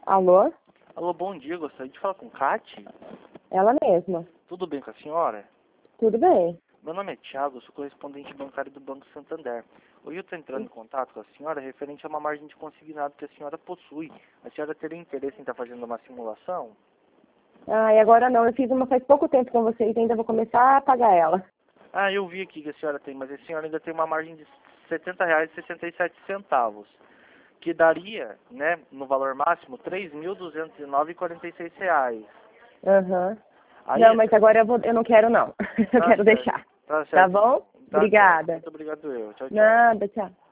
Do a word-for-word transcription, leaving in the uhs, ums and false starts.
Alô? Alô, bom dia. Gostaria de falar com Cati. Ela mesma. Tudo bem com a senhora? Tudo bem. Meu nome é Thiago, eu sou correspondente bancário do Banco Santander. Hoje eu estou entrando em contato com a senhora referente a uma margem de consignado que a senhora possui. A senhora teria interesse em estar fazendo uma simulação? Ah, e agora não. Eu fiz uma faz pouco tempo com vocês e ainda vou começar a pagar ela. Ah, eu vi aqui que a senhora tem, mas a senhora ainda tem uma margem de setenta reais e sessenta e sete centavos, que daria, né, no valor máximo, três mil duzentos e nove vírgula quarenta e seis reais. Aham. Aí, Não, mas agora eu, vou, eu não quero não. Eu tá quero certo, deixar. tá Tá certo. bom? Tá certo. Obrigada. Muito obrigado eu. Tchau, tchau. Nada, tchau.